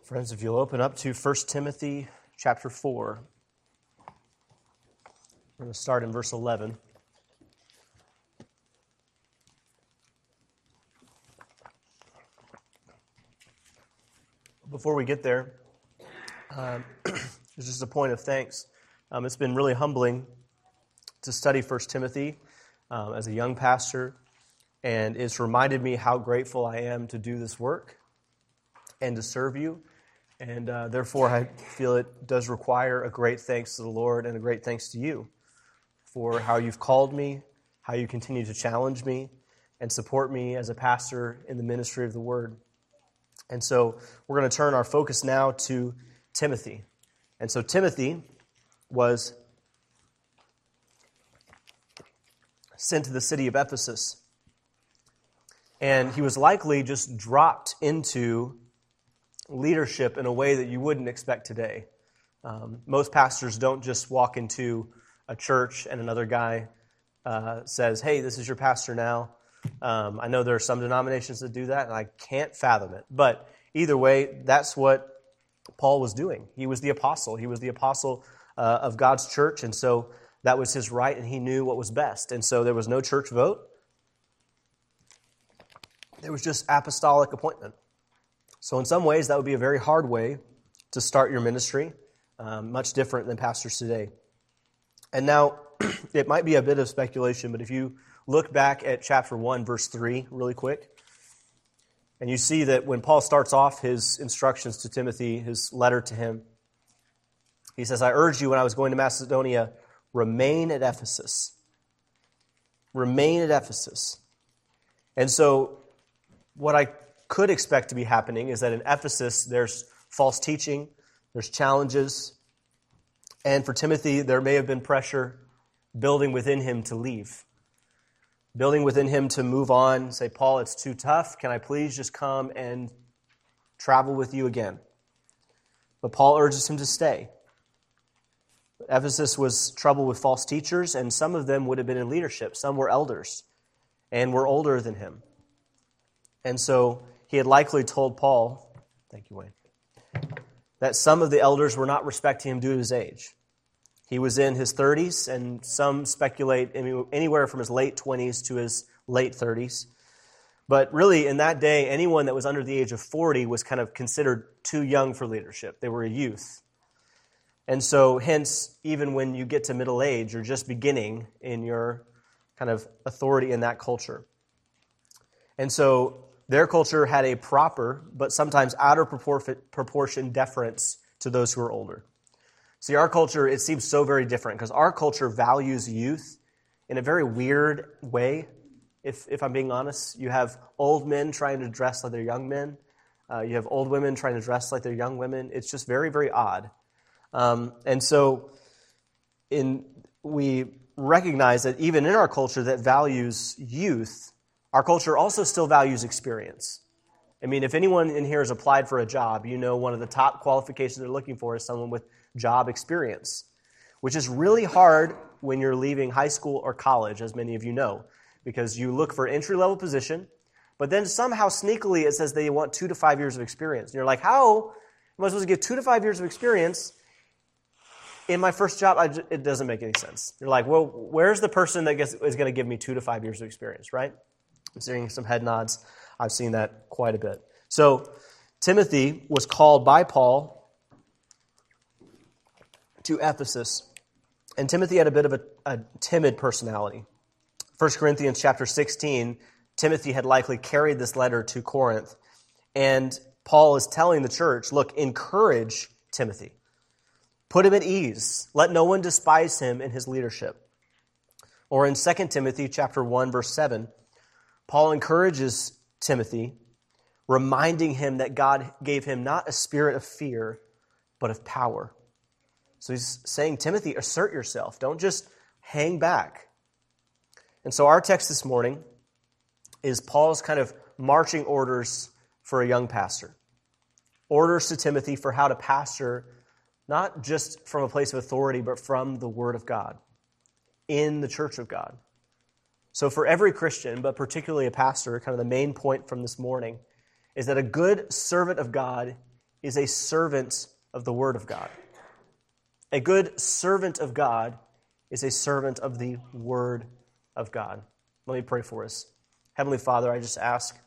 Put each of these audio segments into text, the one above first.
Friends, if you'll open up to 1 Timothy chapter 4, we're going to start in verse 11. Before we get there, there's just a point of thanks. It's been really humbling to study 1 Timothy as a young pastor, and it's reminded me how grateful I am to do this work and to serve you. And therefore, I feel it does require a great thanks to the Lord and a great thanks to you for how you've called me, how you continue to challenge me and support me as a pastor in the ministry of the Word. And so we're going to turn our focus now to Timothy. And so Timothy was sent to the city of Ephesus. And he was likely just dropped into leadership in a way that you wouldn't expect today. Most pastors don't just walk into a church and another guy says, "Hey, this is your pastor now." I know there are some denominations that do that, and I can't fathom it. But either way, that's what Paul was doing. He was the apostle. He was the apostle of God's church, and so that was his right, and he knew what was best. And so there was no church vote. There was just apostolic appointment. So in some ways, that would be a very hard way to start your ministry, much different than pastors today. And now, it might be a bit of speculation, but if you look back at chapter 1, verse 3, really quick, and you see that when Paul starts off his instructions to Timothy, his letter to him, he says, "I urge you when I was going to Macedonia, remain at Ephesus." Remain at Ephesus. And so, what I could expect to be happening is that in Ephesus, there's false teaching, there's challenges, and for Timothy, there may have been pressure building within him to leave, building within him to move on, say, "Paul, it's too tough. Can I please just come and travel with you again?" But Paul urges him to stay. Ephesus was troubled with false teachers, and some of them would have been in leadership. Some were elders and were older than him. And so he had likely told Paul, thank you, Wayne, that some of the elders were not respecting him due to his age. He was in his 30s, and some speculate anywhere from his late 20s to his late 30s. But really, in that day, anyone that was under the age of 40 was kind of considered too young for leadership. They were a youth. And so, hence, even when you get to middle age, you're just beginning in your kind of authority in that culture. And so, their culture had a proper, but sometimes out of proportion deference to those who are older. See, our culture, it seems so very different because our culture values youth in a very weird way, if I'm being honest. You have old men trying to dress like they're young men. You have old women trying to dress like they're young women. It's just very, very odd. And so we recognize that even in our culture that values youth, our culture also still values experience. I mean, if anyone in here has applied for a job, you know one of the top qualifications they're looking for is someone with job experience, which is really hard when you're leaving high school or college, as many of you know, because you look for an entry-level position, but then somehow sneakily it says they want 2 to 5 years of experience. And you're like, how am I supposed to get 2 to 5 years of experience in my first job? It doesn't make any sense. You're like, well, where's the person that is going to give me 2 to 5 years of experience, right? I'm seeing some head nods. I've seen that quite a bit. So Timothy was called by Paul to Ephesus. And Timothy had a bit of a timid personality. 1 Corinthians chapter 16, Timothy had likely carried this letter to Corinth. And Paul is telling the church, look, encourage Timothy. Put him at ease. Let no one despise him in his leadership. Or in 2 Timothy chapter 1, verse 7, Paul encourages Timothy, reminding him that God gave him not a spirit of fear, but of power. So he's saying, Timothy, assert yourself. Don't just hang back. And so our text this morning is Paul's kind of marching orders for a young pastor. Orders to Timothy for how to pastor, not just from a place of authority, but from the Word of God, in the church of God. So for every Christian, but particularly a pastor, kind of the main point from this morning is that a good servant of God is a servant of the Word of God. A good servant of God is a servant of the Word of God. Let me pray for us. Heavenly Father, I just ask,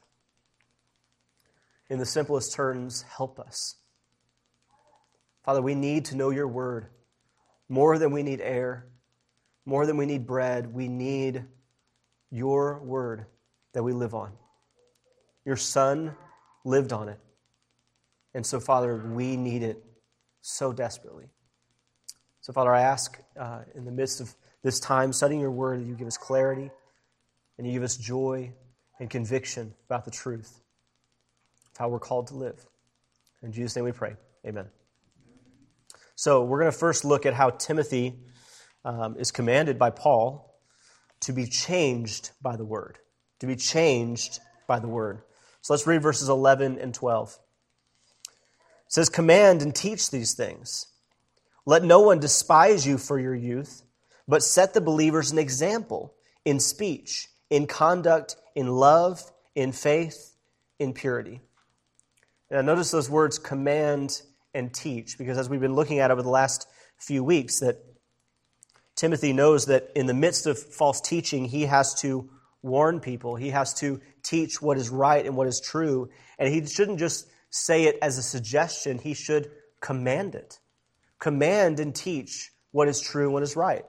in the simplest terms, help us. Father, we need to know your Word more than we need air, more than we need bread. We need your Word that we live on. Your Son lived on it. And so, Father, we need it so desperately. So, Father, I ask in the midst of this time studying your Word that you give us clarity and you give us joy and conviction about the truth of how we're called to live. In Jesus' name we pray. Amen. So we're going to first look at how Timothy is commanded by Paul to be changed by the Word. To be changed by the Word. So let's read verses 11 and 12. It says, "Command and teach these things. Let no one despise you for your youth, but set the believers an example in speech, in conduct, in love, in faith, in purity." Now notice those words, command and teach, because as we've been looking at over the last few weeks, that Timothy knows that in the midst of false teaching, he has to warn people. He has to teach what is right and what is true. And he shouldn't just say it as a suggestion. He should command it. Command and teach what is true and what is right.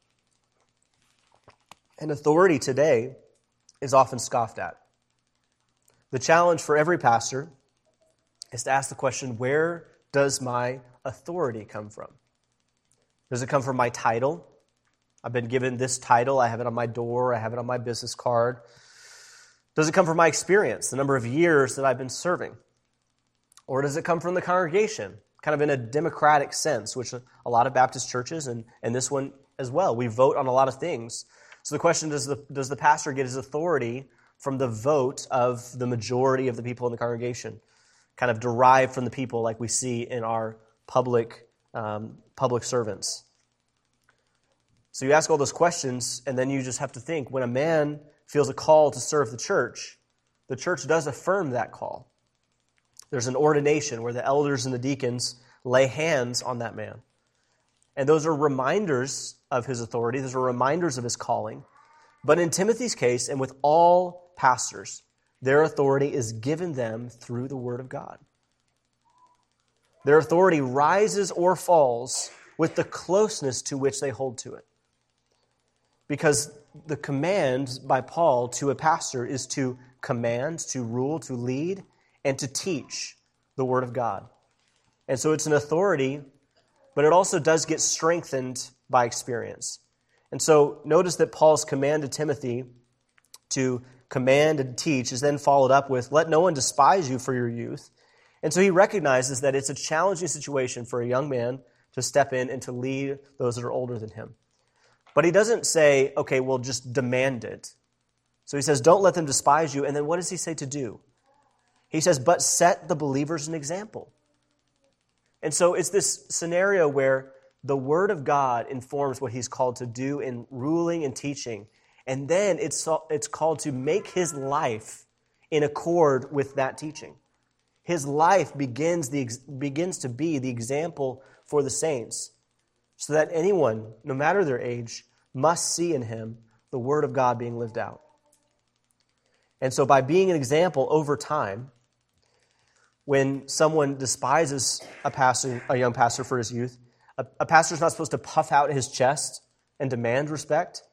And authority today is often scoffed at. The challenge for every pastor is to ask the question, where does my authority come from? Does it come from my title? I've been given this title. I have it on my door. I have it on my business card. Does it come from my experience, the number of years that I've been serving? Or does it come from the congregation, kind of in a democratic sense, which a lot of Baptist churches, and this one as well, we vote on a lot of things. So the question, does the pastor get his authority from the vote of the majority of the people in the congregation, kind of derived from the people like we see in our public servants? So you ask all those questions, and then you just have to think, when a man feels a call to serve the church does affirm that call. There's an ordination where the elders and the deacons lay hands on that man. And those are reminders of his authority. Those are reminders of his calling. But in Timothy's case, and with all pastors, their authority is given them through the Word of God. Their authority rises or falls with the closeness to which they hold to it. Because the command by Paul to a pastor is to command, to rule, to lead, and to teach the Word of God. And so it's an authority, but it also does get strengthened by experience. And so notice that Paul's command to Timothy to command and teach is then followed up with, let no one despise you for your youth. And so he recognizes that it's a challenging situation for a young man to step in and to lead those that are older than him. But he doesn't say, okay, well, just demand it. So he says, don't let them despise you. And then what does he say to do? He says, but set the believers an example. And so it's this scenario where the Word of God informs what he's called to do in ruling and teaching. And then it's called to make his life in accord with that teaching. His life begins to be the example for the saints, so that anyone, no matter their age, must see in him the Word of God being lived out. And so by being an example over time, when someone despises a young pastor for his youth, a pastor is not supposed to puff out his chest and demand respect.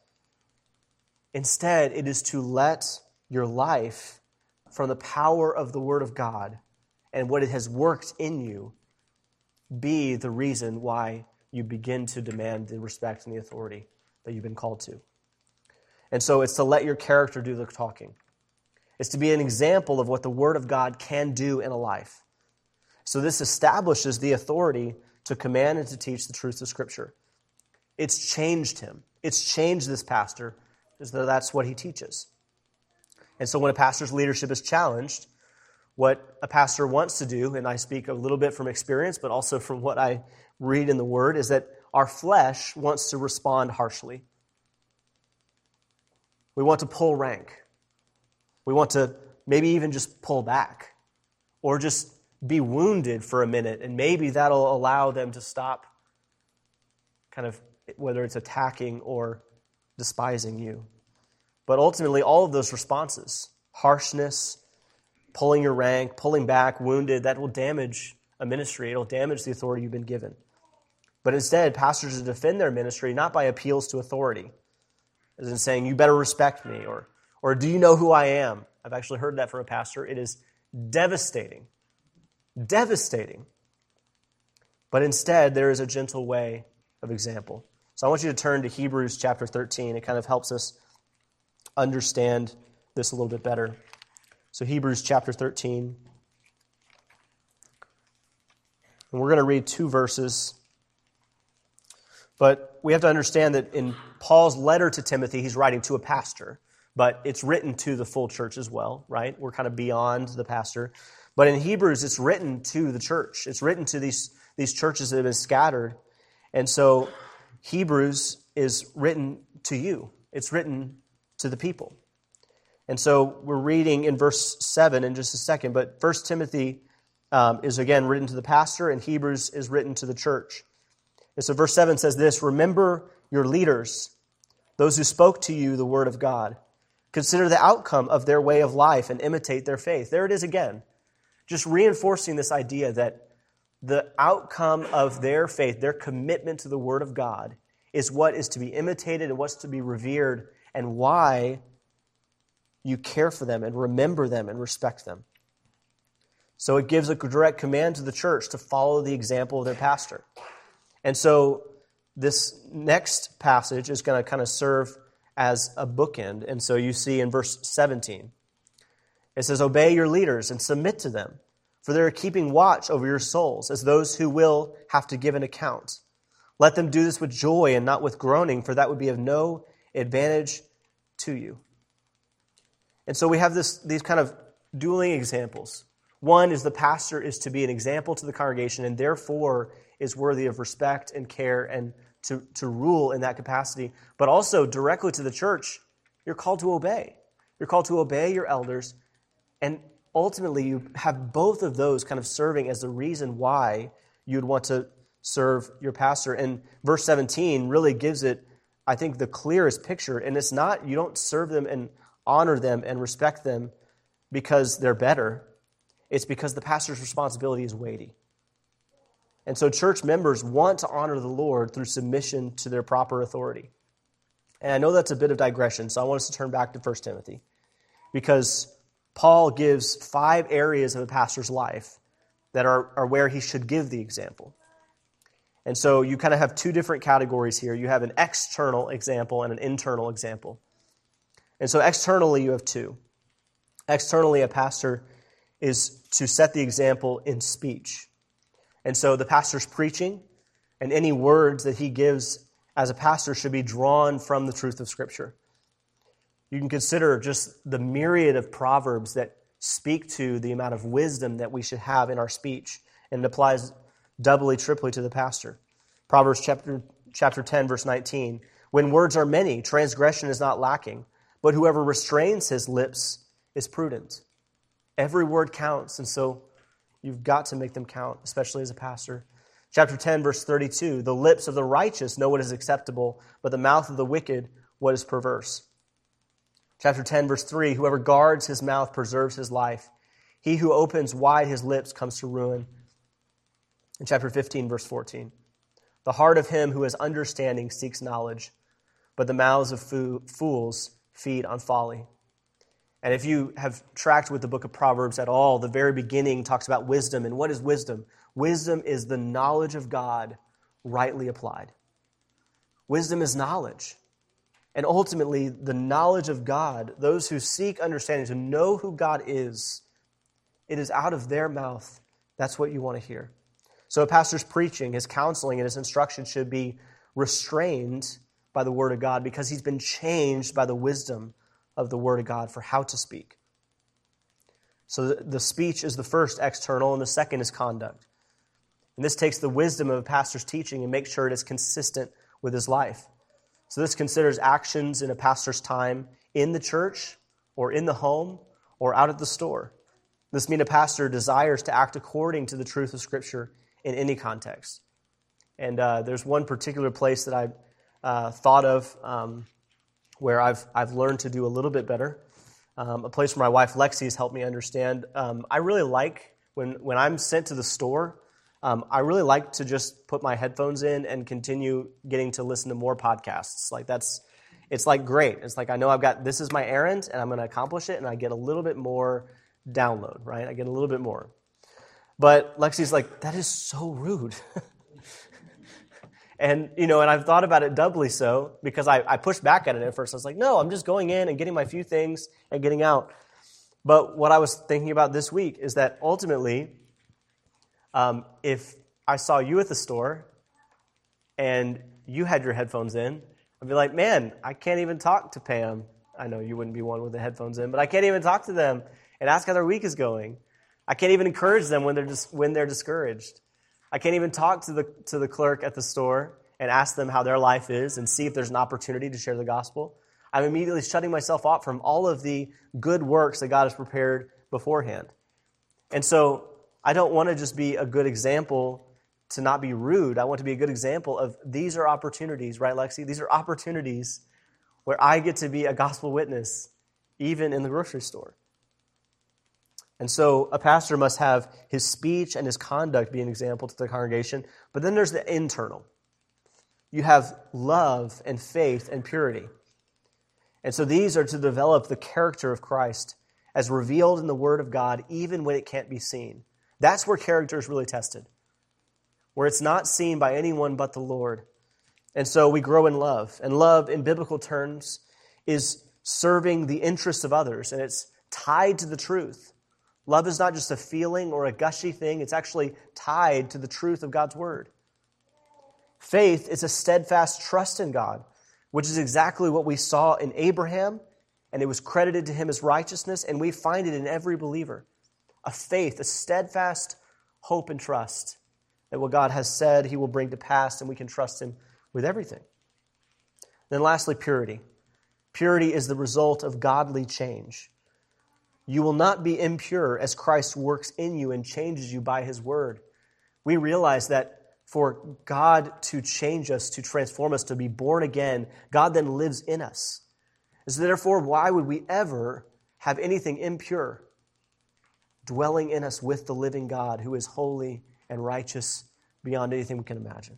Instead, it is to let your life, from the power of the Word of God and what it has worked in you, be the reason why you begin to demand the respect and the authority that you've been called to. And so it's to let your character do the talking. It's to be an example of what the Word of God can do in a life. So this establishes the authority to command and to teach the truths of Scripture. It's changed him. It's changed this pastor, as though that's what he teaches. And so when a pastor's leadership is challenged, what a pastor wants to do, and I speak a little bit from experience, but also from what I read in the Word, is that our flesh wants to respond harshly. We want to pull rank. We want to maybe even just pull back, or just be wounded for a minute, and maybe that'll allow them to stop kind of, whether it's attacking or despising you. But ultimately, all of those responses, harshness, pulling your rank, pulling back, wounded, that will damage a ministry. It'll damage the authority you've been given. But instead, pastors are to defend their ministry not by appeals to authority, as in saying, you better respect me, or do you know who I am? I've actually heard that from a pastor. It is devastating. Devastating. But instead, there is a gentle way of example. So I want you to turn to Hebrews chapter 13. It kind of helps us understand this a little bit better. So Hebrews chapter 13. And we're going to read 2 verses. But we have to understand that in Paul's letter to Timothy, he's writing to a pastor. But it's written to the full church as well, right? We're kind of beyond the pastor. But in Hebrews, it's written to the church. It's written to these churches that have been scattered. And so Hebrews is written to you. It's written to the people. And so we're reading in verse 7 in just a second. But 1 Timothy is again written to the pastor, and Hebrews is written to the church. And so verse 7 says this, remember your leaders, those who spoke to you the word of God. Consider the outcome of their way of life and imitate their faith. There it is again. Just reinforcing this idea that the outcome of their faith, their commitment to the Word of God, is what is to be imitated and what's to be revered, and why you care for them and remember them and respect them. So it gives a direct command to the church to follow the example of their pastor. And so this next passage is going to kind of serve as a bookend. And so you see in verse 17, it says, obey your leaders and submit to them, for they are keeping watch over your souls as those who will have to give an account. Let them do this with joy and not with groaning, for that would be of no advantage to you. And so we have these kind of dueling examples. One is the pastor is to be an example to the congregation and therefore is worthy of respect and care and to rule in that capacity. But also directly to the church, you're called to obey. You're called to obey your elders, and ultimately you have both of those kind of serving as the reason why you'd want to serve your pastor. And verse 17 really gives it, I think, the clearest picture. And it's not, you don't serve them and honor them and respect them because they're better. It's because the pastor's responsibility is weighty. And so church members want to honor the Lord through submission to their proper authority. And I know that's a bit of digression, so I want us to turn back to 1 Timothy. Because Paul gives 5 areas of a pastor's life that are where he should give the example. And so you kind of have 2 different categories here. You have an external example and an internal example. And so externally you have 2. Externally, a pastor is to set the example in speech. And so the pastor's preaching and any words that he gives as a pastor should be drawn from the truth of Scripture. You can consider just the myriad of proverbs that speak to the amount of wisdom that we should have in our speech, and it applies doubly, triply to the pastor. Proverbs chapter 10, verse 19, when words are many, transgression is not lacking, but whoever restrains his lips is prudent. Every word counts, and so you've got to make them count, especially as a pastor. Chapter 10, verse 32, the lips of the righteous know what is acceptable, but the mouth of the wicked what is perverse. Chapter 10, verse 3, whoever guards his mouth preserves his life. He who opens wide his lips comes to ruin. In chapter 15, verse 14, the heart of him who has understanding seeks knowledge, but the mouths of fools feed on folly. And if you have tracked with the book of Proverbs at all, the very beginning talks about wisdom. And what is wisdom? Wisdom is the knowledge of God rightly applied. Wisdom is knowledge. And ultimately, the knowledge of God, those who seek understanding, to know who God is, it is out of their mouth. That's what you want to hear. So a pastor's preaching, his counseling, and his instruction should be restrained by the Word of God because he's been changed by the wisdom of the Word of God for how to speak. So the speech is the first external, and the second is conduct. And this takes the wisdom of a pastor's teaching and makes sure it is consistent with his life. So this considers actions in a pastor's time in the church or in the home or out at the store. This means a pastor desires to act according to the truth of Scripture in any context. And there's one particular place that I thought of where I've learned to do a little bit better. A place where my wife Lexi has helped me understand. I really like when I'm sent to the store, I really like to just put my headphones in and continue getting to listen to more podcasts. It's like great. It's like I know this is my errand and I'm going to accomplish it, and I get a little bit more download, right? I get a little bit more. But Lexi's like, that is so rude. And I've thought about it doubly so because I pushed back at it at first. I was like, no, I'm just going in and getting my few things and getting out. But what I was thinking about this week is that ultimately, if I saw you at the store and you had your headphones in, I'd be like, man, I can't even talk to Pam. I know you wouldn't be one with the headphones in, but I can't even talk to them and ask how their week is going. I can't even encourage them when they're discouraged. I can't even talk to the clerk at the store and ask them how their life is and see if there's an opportunity to share the gospel. I'm immediately shutting myself off from all of the good works that God has prepared beforehand. And so I don't want to just be a good example to not be rude. I want to be a good example of these are opportunities, right, Lexi? These are opportunities where I get to be a gospel witness, even in the grocery store. And so a pastor must have his speech and his conduct be an example to the congregation. But then there's the internal. You have love and faith and purity. And so these are to develop the character of Christ as revealed in the Word of God, even when it can't be seen. That's where character is really tested, where it's not seen by anyone but the Lord. And so we grow in love. And love, in biblical terms, is serving the interests of others, and it's tied to the truth. Love is not just a feeling or a gushy thing. It's actually tied to the truth of God's Word. Faith is a steadfast trust in God, which is exactly what we saw in Abraham, and it was credited to him as righteousness, and we find it in every believer. A faith, a steadfast hope and trust that what God has said He will bring to pass, and we can trust Him with everything. Then lastly, purity. Purity is the result of godly change. You will not be impure as Christ works in you and changes you by His Word. We realize that for God to change us, to transform us, to be born again, God then lives in us. And so therefore, why would we ever have anything impure dwelling in us with the living God who is holy and righteous beyond anything we can imagine?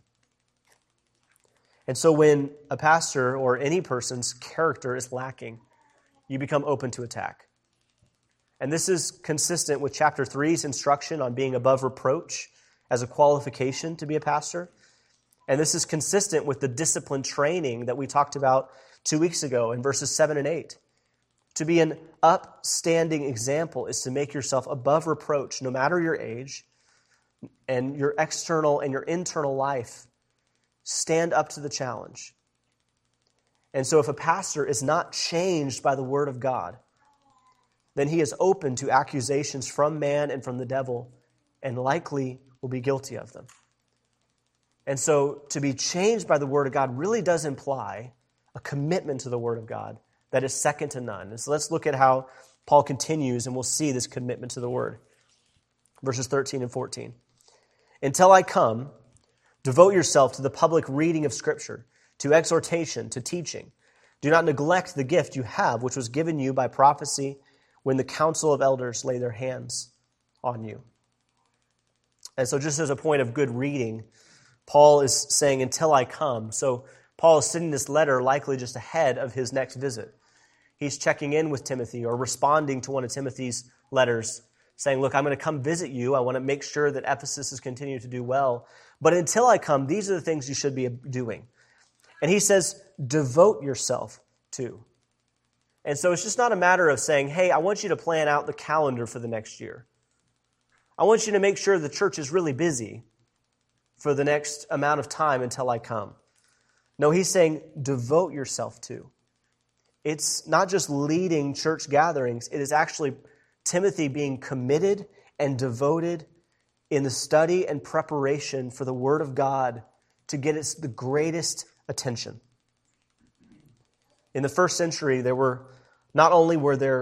And so when a pastor or any person's character is lacking, you become open to attack. And this is consistent with chapter 3's instruction on being above reproach as a qualification to be a pastor. And this is consistent with the discipline training that we talked about 2 weeks ago in verses 7 and 8. To be an upstanding example is to make yourself above reproach, no matter your age, and your external and your internal life. Stand up to the challenge. And so if a pastor is not changed by the Word of God, then he is open to accusations from man and from the devil, and likely will be guilty of them. And so to be changed by the Word of God really does imply a commitment to the Word of God that is second to none. And so let's look at how Paul continues, and we'll see this commitment to the Word. Verses 13 and 14. Until I come, devote yourself to the public reading of Scripture, to exhortation, to teaching. Do not neglect the gift you have, which was given you by prophecy when the council of elders lay their hands on you. And so just as a point of good reading, Paul is saying, until I come. So Paul is sending this letter likely just ahead of his next visit. He's checking in with Timothy or responding to one of Timothy's letters, saying, look, I'm going to come visit you. I want to make sure that Ephesus is continuing to do well. But until I come, these are the things you should be doing. And he says, devote yourself to. And so it's just not a matter of saying, hey, I want you to plan out the calendar for the next year. I want you to make sure the church is really busy for the next amount of time until I come. No, he's saying, devote yourself to. It's not just leading church gatherings. It is actually Timothy being committed and devoted in the study and preparation for the Word of God to get its the greatest attention. In the first century, not only were there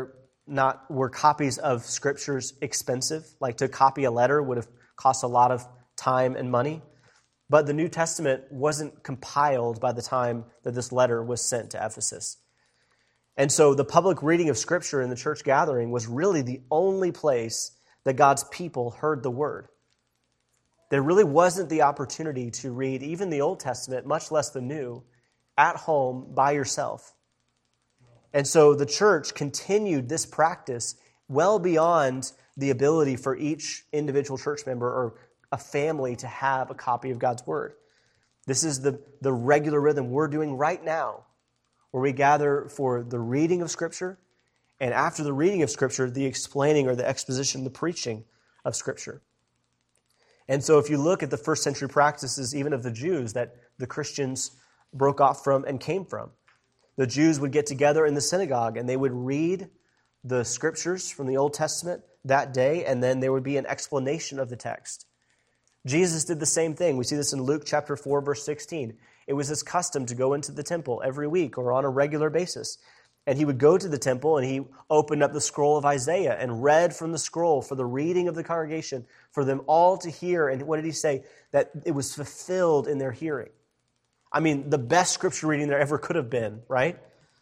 were copies of scriptures expensive. Like to copy a letter would have cost a lot of time and money. But the New Testament wasn't compiled by the time that this letter was sent to Ephesus. And so the public reading of Scripture in the church gathering was really the only place that God's people heard the Word. There really wasn't the opportunity to read even the Old Testament, much less the New, at home by yourself. And so the church continued this practice well beyond the ability for each individual church member or a family to have a copy of God's Word. This is the regular rhythm we're doing right now, where we gather for the reading of Scripture, and after the reading of Scripture, the explaining or the exposition, the preaching of Scripture. And so if you look at the first century practices, even of the Jews, that the Christians broke off from and came from, the Jews would get together in the synagogue and they would read the Scriptures from the Old Testament that day, and then there would be an explanation of the text. Jesus did the same thing. We see this in Luke chapter 4, verse 16. It was his custom to go into the temple every week or on a regular basis. And he would go to the temple and he opened up the scroll of Isaiah and read from the scroll for the reading of the congregation, for them all to hear. And what did he say? That it was fulfilled in their hearing. I mean, the best scripture reading there ever could have been, right?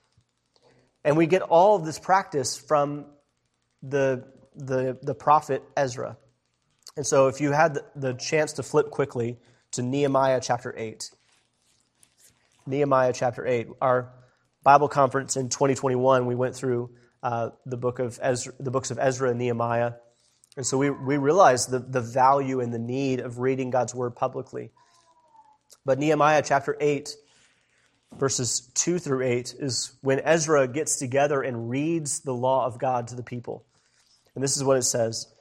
And we get all of this practice from the prophet Ezra. And so if you had the chance to flip quickly to Nehemiah chapter 8. Nehemiah chapter 8. Our Bible conference in 2021, we went through the books of Ezra and Nehemiah. And so we realized the value and the need of reading God's Word publicly. But Nehemiah chapter 8, verses 2 through 8, is when Ezra gets together and reads the law of God to the people. And this is what it says.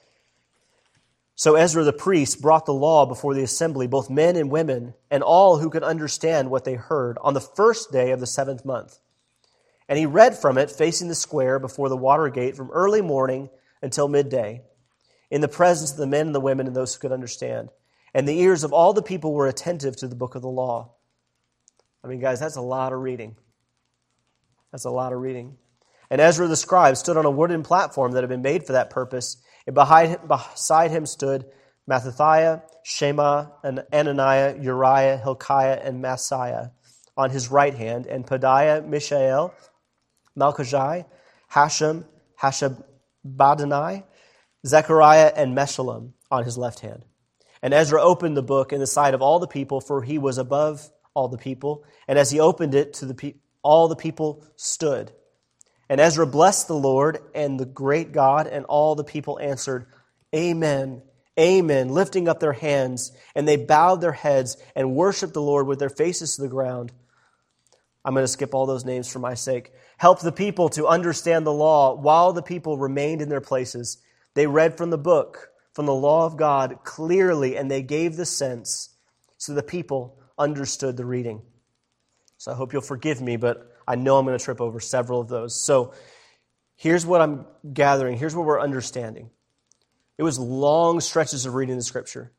So Ezra the priest brought the law before the assembly, both men and women, and all who could understand what they heard, on the first day of the 7th month. And he read from it, facing the square before the water gate, from early morning until midday, in the presence of the men and the women and those who could understand. And the ears of all the people were attentive to the book of the law. I mean, guys, that's a lot of reading. That's a lot of reading. And Ezra the scribe stood on a wooden platform that had been made for that purpose. And beside him stood Mattithiah, Shema, and Ananiah, Uriah, Hilkiah, and Maaseiah on his right hand, and Pedaiah, Mishael, Malchijah, Hashem, Hashabadani, Zechariah, and Meshullam on his left hand. And Ezra opened the book in the sight of all the people, for he was above all the people. And as he opened it to all the people stood. And Ezra blessed the Lord and the great God, and all the people answered, Amen, Amen, lifting up their hands. And they bowed their heads and worshiped the Lord with their faces to the ground. I'm going to skip all those names for my sake. Help the people to understand the law while the people remained in their places. They read from the book, from the law of God clearly, and they gave the sense so the people understood the reading. So I hope you'll forgive me, but I know I'm going to trip over several of those. So here's what I'm gathering. Here's what we're understanding. It was long stretches of reading the Scripture.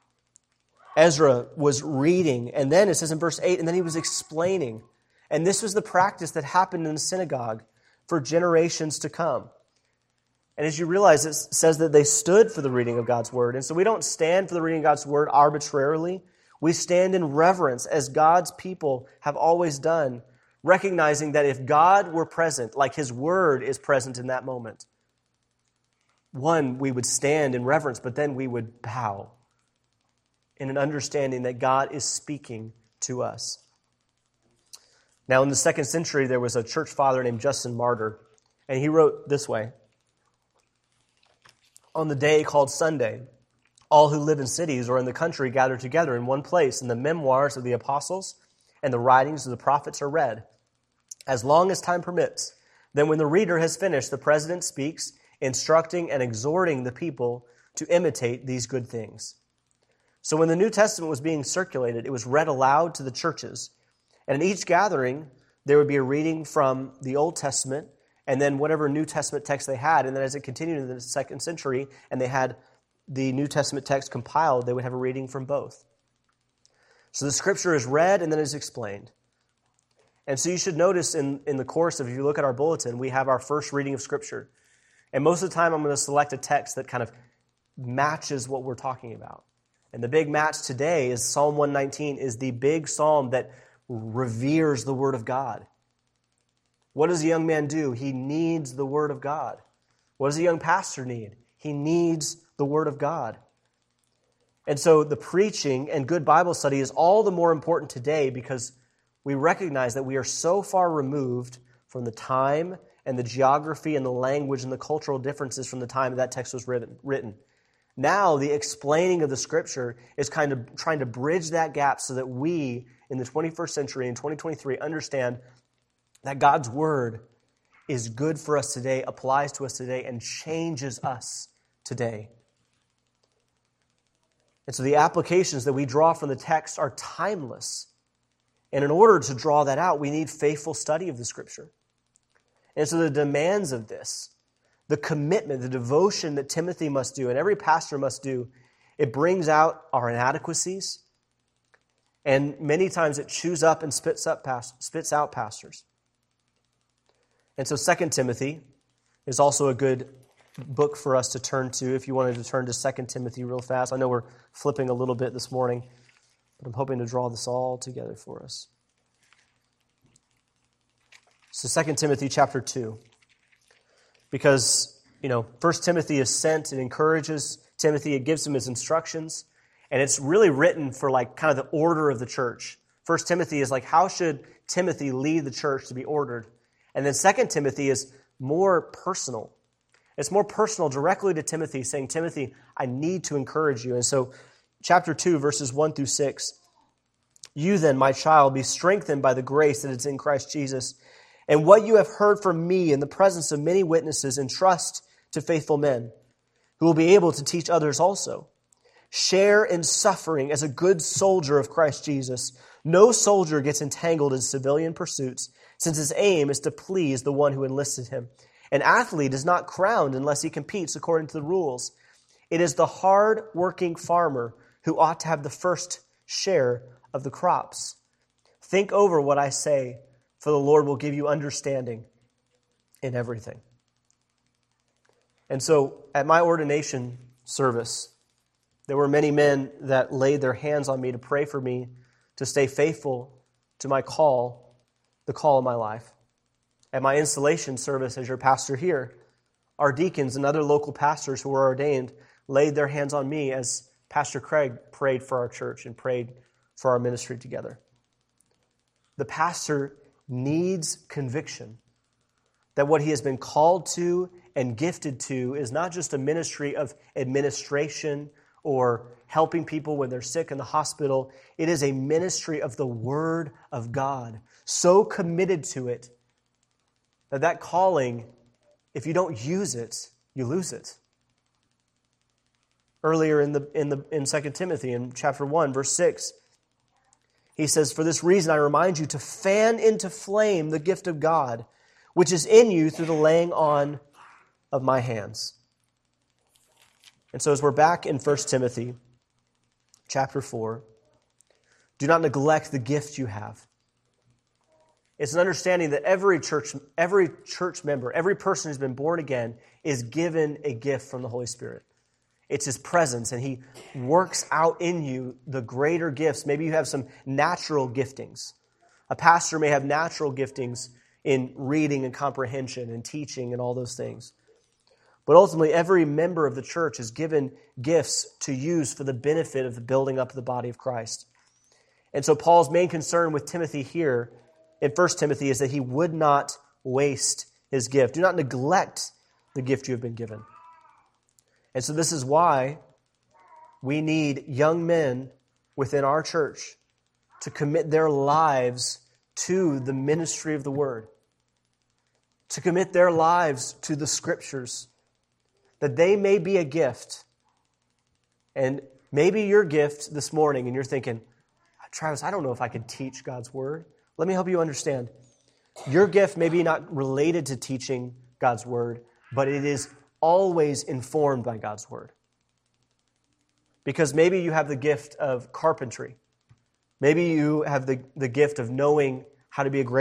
Ezra was reading, and then it says in verse 8, and then he was explaining. And this was the practice that happened in the synagogue for generations to come. And as you realize, it says that they stood for the reading of God's Word. And so we don't stand for the reading of God's Word arbitrarily. We stand in reverence as God's people have always done, recognizing that if God were present, like His Word is present in that moment, one, we would stand in reverence, but then we would bow in an understanding that God is speaking to us. Now, in the 2nd century, there was a church father named Justin Martyr, and he wrote this way: on the day called Sunday, all who live in cities or in the country gather together in one place, and the memoirs of the apostles and the writings of the prophets are read, as long as time permits. Then when the reader has finished, the president speaks, instructing and exhorting the people to imitate these good things. So when the New Testament was being circulated, it was read aloud to the churches. And in each gathering, there would be a reading from the Old Testament and then whatever New Testament text they had. And then as it continued in the 2nd century and they had the New Testament text compiled, they would have a reading from both. So the Scripture is read and then is explained. And so you should notice in the course of, if you look at our bulletin, we have our first reading of Scripture. And most of the time, I'm going to select a text that kind of matches what we're talking about. And the big match today is Psalm 119 is the big psalm that reveres the Word of God. What does a young man do? He needs the Word of God. What does a young pastor need? He needs the Word of God. And so the preaching and good Bible study is all the more important today because we recognize that we are so far removed from the time and the geography and the language and the cultural differences from the time that text was written. Now, the explaining of the Scripture is kind of trying to bridge that gap so that we, in the 21st century, in 2023, understand that God's Word is good for us today, applies to us today, and changes us today. And so the applications that we draw from the text are timeless. And in order to draw that out, we need faithful study of the Scripture. And so the demands of this, the commitment, the devotion that Timothy must do, and every pastor must do, it brings out our inadequacies, and many times it chews up and spits out pastors. And so 2 Timothy is also a good book for us to turn to if you wanted to turn to 2 Timothy real fast. I know we're flipping a little bit this morning, but I'm hoping to draw this all together for us. So 2 Timothy chapter 2. Because, 1 Timothy is sent, it encourages Timothy, it gives him his instructions, and it's really written for kind of the order of the church. 1 Timothy is how should Timothy lead the church to be ordered? And then 2 Timothy is more personal. It's more personal directly to Timothy, saying, Timothy, I need to encourage you. And so, chapter 2, verses 1 through 6, you then, my child, be strengthened by the grace that is in Christ Jesus, and what you have heard from me in the presence of many witnesses, entrust to faithful men, who will be able to teach others also. Share in suffering as a good soldier of Christ Jesus. No soldier gets entangled in civilian pursuits, since his aim is to please the one who enlisted him. An athlete is not crowned unless he competes according to the rules. It is the hard-working farmer who ought to have the first share of the crops. Think over what I say, for the Lord will give you understanding in everything. And so, at my ordination service, there were many men that laid their hands on me to pray for me to stay faithful to my call, the call of my life. At my installation service as your pastor here, our deacons and other local pastors who were ordained laid their hands on me as Pastor Craig prayed for our church and prayed for our ministry together. The pastor needs conviction that what he has been called to and gifted to is not just a ministry of administration or helping people when they're sick in the hospital. It is a ministry of the Word of God, so committed to it that calling, if you don't use it, you lose it. Earlier in 2 Timothy, in chapter 1, verse 6, he says, for this reason I remind you to fan into flame the gift of God, which is in you through the laying on of my hands. And so as we're back in 1 Timothy chapter 4, do not neglect the gift you have. It's an understanding that every church member, every person who's been born again is given a gift from the Holy Spirit. It's His presence, and He works out in you the greater gifts. Maybe you have some natural giftings. A pastor may have natural giftings in reading and comprehension and teaching and all those things. But ultimately, every member of the church is given gifts to use for the benefit of the building up of the body of Christ. And so Paul's main concern with Timothy here in 1 Timothy is that he would not waste his gift. Do not neglect the gift you have been given. And so this is why we need young men within our church to commit their lives to the ministry of the Word, to commit their lives to the Scriptures, that they may be a gift. And maybe your gift this morning, and you're thinking, Travis, I don't know if I can teach God's Word. Let me help you understand. Your gift may be not related to teaching God's Word, but it is always informed by God's Word. Because maybe you have the gift of carpentry. Maybe you have the gift of knowing how to be a great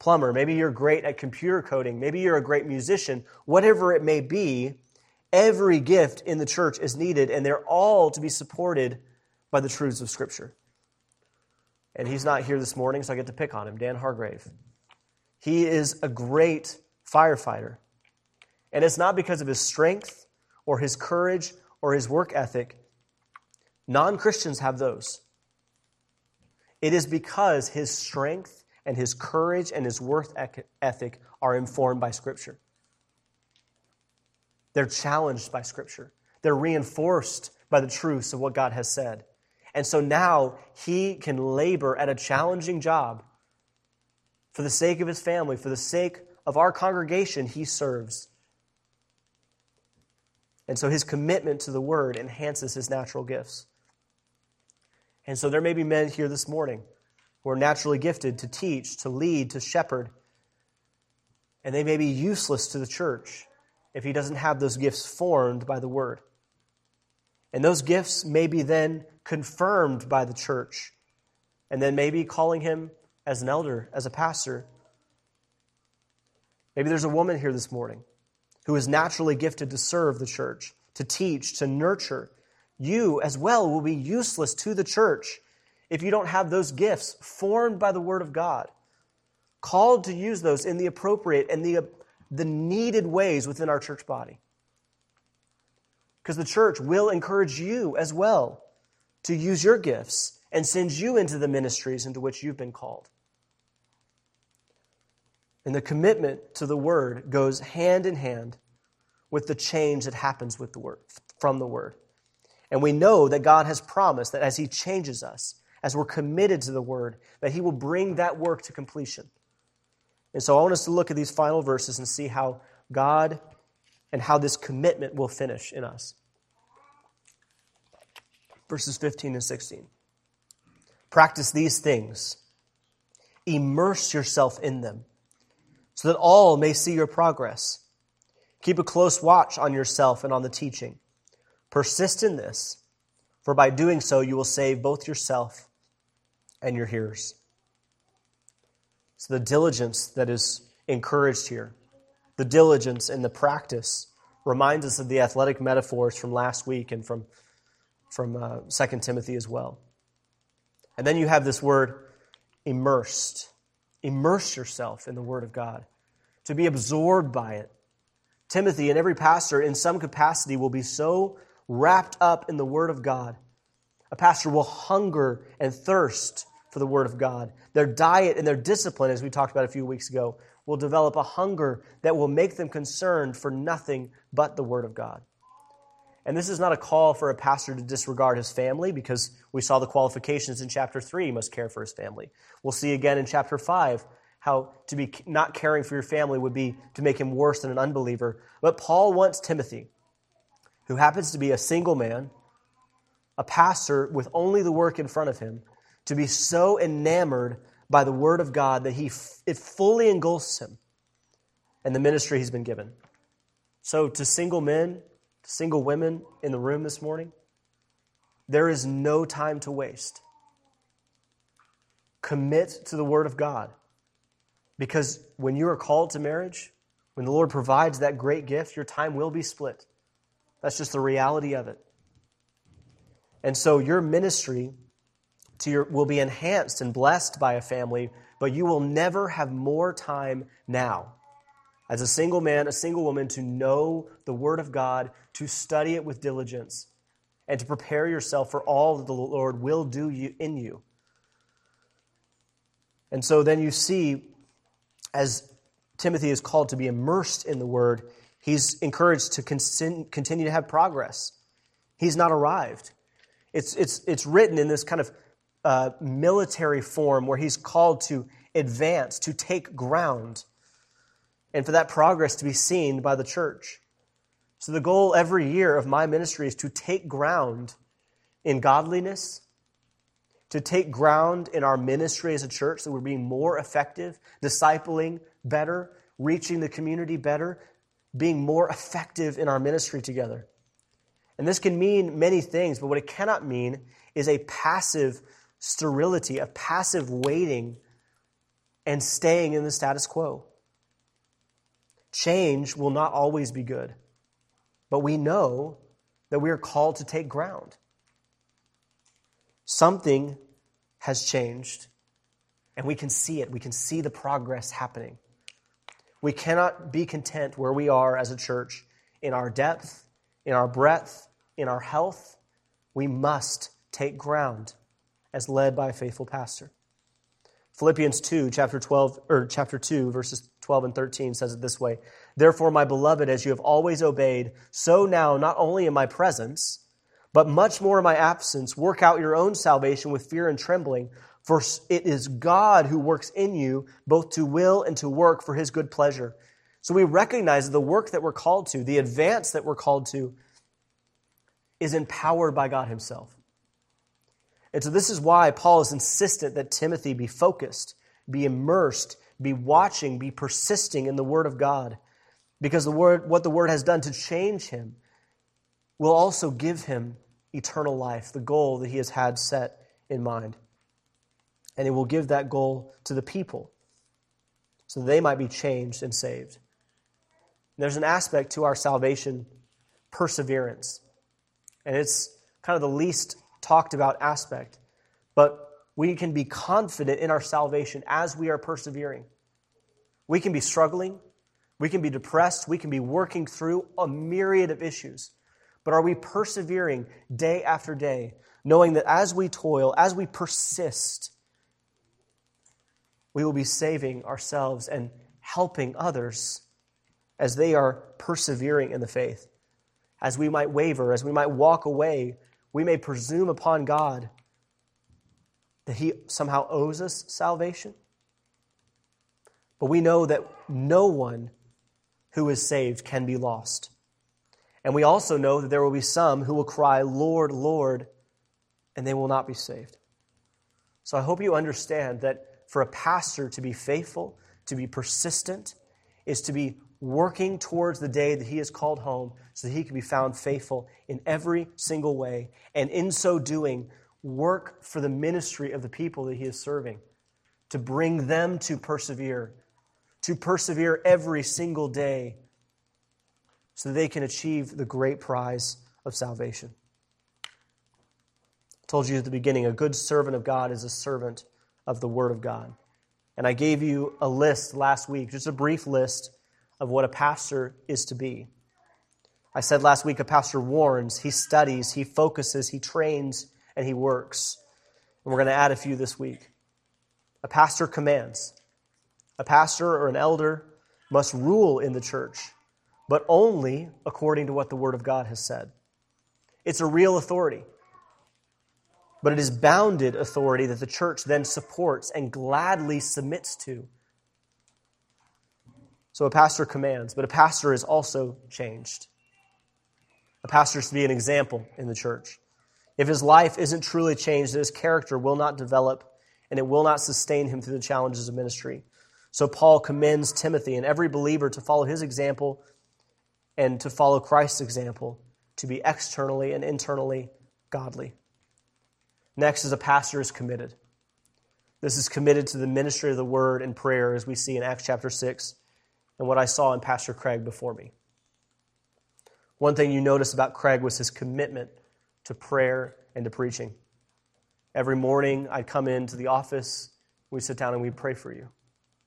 plumber. Maybe you're great at computer coding. Maybe you're a great musician. Whatever it may be, every gift in the church is needed, and they're all to be supported by the truths of Scripture. And he's not here this morning, so I get to pick on him, Dan Hargrave. He is a great firefighter. And it's not because of his strength or his courage or his work ethic. Non-Christians have those. It is because his strength and his courage and his work ethic are informed by Scripture. They're challenged by Scripture. They're reinforced by the truths of what God has said. And so now he can labor at a challenging job for the sake of his family, for the sake of our congregation he serves. And so his commitment to the Word enhances his natural gifts. And so there may be men here this morning who are naturally gifted to teach, to lead, to shepherd, and they may be useless to the church if he doesn't have those gifts formed by the Word. And those gifts may be then confirmed by the church, and then maybe calling him as an elder, as a pastor. Maybe there's a woman here this morning who is naturally gifted to serve the church, to teach, to nurture. You as well will be useless to the church if you don't have those gifts formed by the Word of God, called to use those in the appropriate and the needed ways within our church body. Because the church will encourage you as well to use your gifts and send you into the ministries into which you've been called. And the commitment to the Word goes hand in hand with the change that happens with the Word, from the Word. And we know that God has promised that as He changes us, as we're committed to the Word, that He will bring that work to completion. And so I want us to look at these final verses and see how God and how this commitment will finish in us. Verses 15 and 16. Practice these things. Immerse yourself in them, so that all may see your progress. Keep a close watch on yourself and on the teaching. Persist in this, for by doing so you will save both yourself and your hearers. So the diligence that is encouraged here, the diligence and the practice, reminds us of the athletic metaphors from last week and from 2 Timothy as well. And then you have this word, immersed. Immerse yourself in the Word of God, to be absorbed by it. Timothy and every pastor in some capacity will be so wrapped up in the Word of God. A pastor will hunger and thirst for the Word of God. Their diet and their discipline, as we talked about a few weeks ago, will develop a hunger that will make them concerned for nothing but the Word of God. And this is not a call for a pastor to disregard his family, because we saw the qualifications in chapter 3, he must care for his family. We'll see again in chapter 5 how to be not caring for your family would be to make him worse than an unbeliever. But Paul wants Timothy, who happens to be a single man, a pastor with only the work in front of him, to be so enamored by the Word of God that it fully engulfs him and the ministry he's been given. So to single men, single women in the room this morning, there is no time to waste. Commit to the Word of God. Because when you are called to marriage, when the Lord provides that great gift, your time will be split. That's just the reality of it. And so your ministry will be enhanced and blessed by a family, but you will never have more time now as a single man, a single woman, to know the Word of God, to study it with diligence, and to prepare yourself for all that the Lord will do in you. And so then you see, as Timothy is called to be immersed in the Word, he's encouraged to continue to have progress. He's not arrived. It's written in this kind of military form where he's called to advance, to take ground, and for that progress to be seen by the church. So the goal every year of my ministry is to take ground in godliness, to take ground in our ministry as a church so we're being more effective, discipling better, reaching the community better, being more effective in our ministry together. And this can mean many things, but what it cannot mean is a passive sterility, a passive waiting and staying in the status quo. Change will not always be good, but we know that we are called to take ground. Something has changed, and we can see it. We can see the progress happening. We cannot be content where we are as a church in our depth, in our breadth, in our health. We must take ground as led by a faithful pastor. Philippians 2, chapter 2, verses 12 and 13 says it this way: "Therefore, my beloved, as you have always obeyed, so now, not only in my presence, but much more in my absence, work out your own salvation with fear and trembling, for it is God who works in you both to will and to work for his good pleasure." So we recognize that the work that we're called to, the advance that we're called to, is empowered by God himself. And so this is why Paul is insistent that Timothy be focused, be immersed, be watching, be persisting in the Word of God. Because what the Word has done to change him will also give him eternal life, the goal that he has had set in mind. And it will give that goal to the people so they might be changed and saved. There's an aspect to our salvation, perseverance. And it's kind of the least talked about aspect. But we can be confident in our salvation as we are persevering. We can be struggling. We can be depressed. We can be working through a myriad of issues. But are we persevering day after day, knowing that as we toil, as we persist, we will be saving ourselves and helping others as they are persevering in the faith? As we might waver, as we might walk away, we may presume upon God that he somehow owes us salvation. But we know that no one who is saved can be lost. And we also know that there will be some who will cry, "Lord, Lord," and they will not be saved. So I hope you understand that for a pastor to be faithful, to be persistent, is to be working towards the day that he is called home so that he can be found faithful in every single way. And in so doing, work for the ministry of the people that he is serving, to bring them to persevere every single day so that they can achieve the great prize of salvation. I told you at the beginning, a good servant of God is a servant of the Word of God. And I gave you a list last week, just a brief list of what a pastor is to be. I said last week a pastor warns, he studies, he focuses, he trains, and he works. And we're going to add a few this week. A pastor commands. A pastor or an elder must rule in the church, but only according to what the Word of God has said. It's a real authority, but it is bounded authority that the church then supports and gladly submits to. So a pastor commands, but a pastor is also changed. A pastor is to be an example in the church. If his life isn't truly changed, his character will not develop, and it will not sustain him through the challenges of ministry. So Paul commends Timothy and every believer to follow his example and to follow Christ's example, to be externally and internally godly. Next is a pastor is committed. This is committed to the ministry of the word and prayer, as we see in Acts chapter 6, and what I saw in Pastor Craig before me. One thing you notice about Craig was his commitment to prayer and to preaching. Every morning I'd come into the office, we'd sit down and we'd pray for you.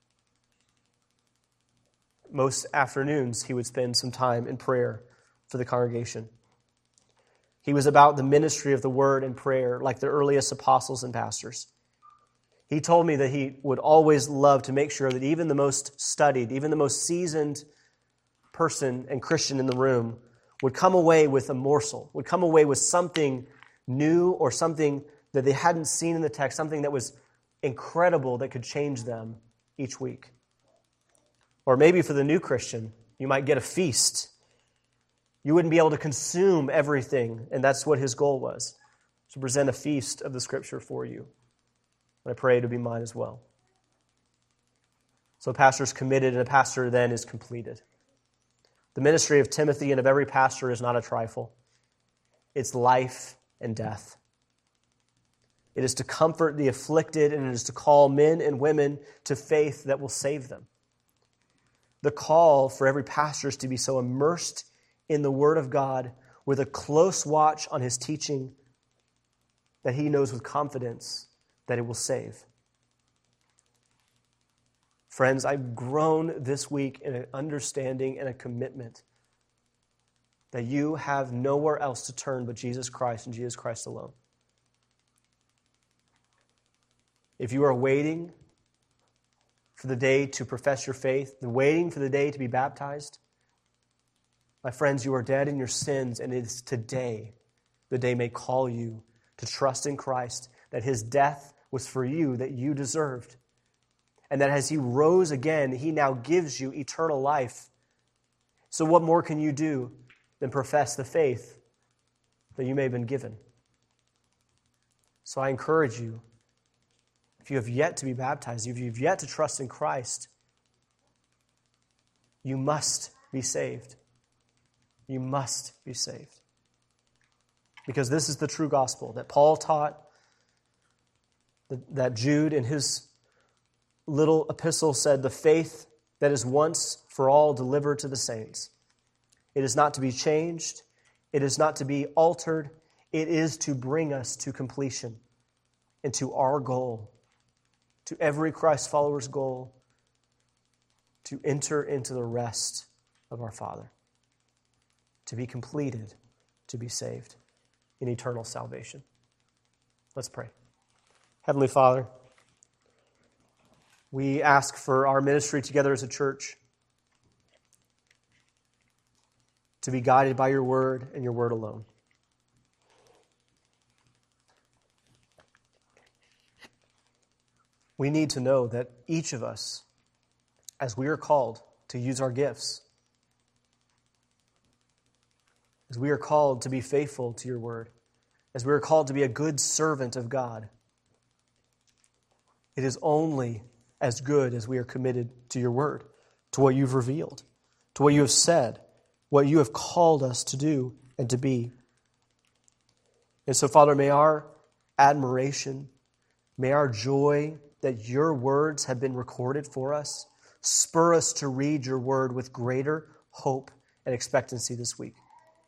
Most afternoons he would spend some time in prayer for the congregation. He was about the ministry of the word and prayer like the earliest apostles and pastors. He told me that he would always love to make sure that even the most studied, even the most seasoned person and Christian in the room would come away with a morsel, would come away with something new or something that they hadn't seen in the text, something that was incredible that could change them each week. Or maybe for the new Christian, you might get a feast. You wouldn't be able to consume everything, and that's what his goal was, to present a feast of the Scripture for you. And I pray to be mine as well. So a pastor is committed, and a pastor then is completed. The ministry of Timothy and of every pastor is not a trifle. It's life and death. It is to comfort the afflicted, and it is to call men and women to faith that will save them. The call for every pastor is to be so immersed in the Word of God with a close watch on his teaching that he knows with confidence that it will save. Friends, I've grown this week in an understanding and a commitment that you have nowhere else to turn but Jesus Christ and Jesus Christ alone. If you are waiting for the day to profess your faith, waiting for the day to be baptized, my friends, you are dead in your sins, and it is today the day may call you to trust in Christ, that his death was for you, that you deserved, and that as he rose again, he now gives you eternal life. So what more can you do than profess the faith that you may have been given? So I encourage you, if you have yet to be baptized, if you have yet to trust in Christ, you must be saved. You must be saved. Because this is the true gospel that Paul taught, that Jude in his little epistle said, the faith that is once for all delivered to the saints. It is not to be changed. It is not to be altered. It is to bring us to completion and to our goal, to every Christ follower's goal, to enter into the rest of our Father, to be completed, to be saved in eternal salvation. Let's pray. Heavenly Father, we ask for our ministry together as a church to be guided by your word and your word alone. We need to know that each of us, as we are called to use our gifts, as we are called to be faithful to your word, as we are called to be a good servant of God, it is only as good as we are committed to your word, to what you've revealed, to what you have said, what you have called us to do and to be. And so, Father, may our admiration, may our joy that your words have been recorded for us spur us to read your word with greater hope and expectancy this week.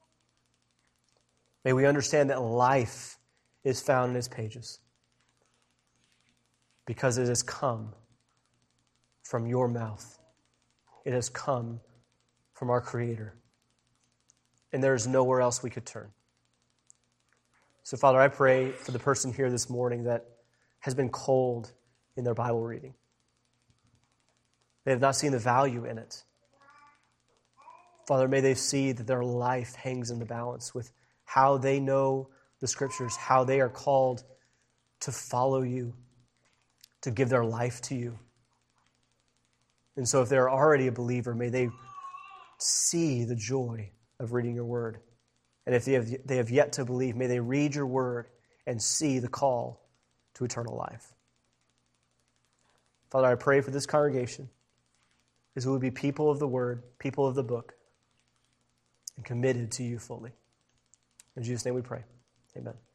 May we understand that life is found in its pages because it has come from your mouth. It has come from our Creator. And there is nowhere else we could turn. So, Father, I pray for the person here this morning that has been cold in their Bible reading. They have not seen the value in it. Father, may they see that their life hangs in the balance with how they know the Scriptures, how they are called to follow you, to give their life to you. And so if they're already a believer, may they see the joy of reading your word. And if they have yet to believe, may they read your word and see the call to eternal life. Father, I pray for this congregation as we would be people of the word, people of the book, and committed to you fully. In Jesus' name we pray. Amen.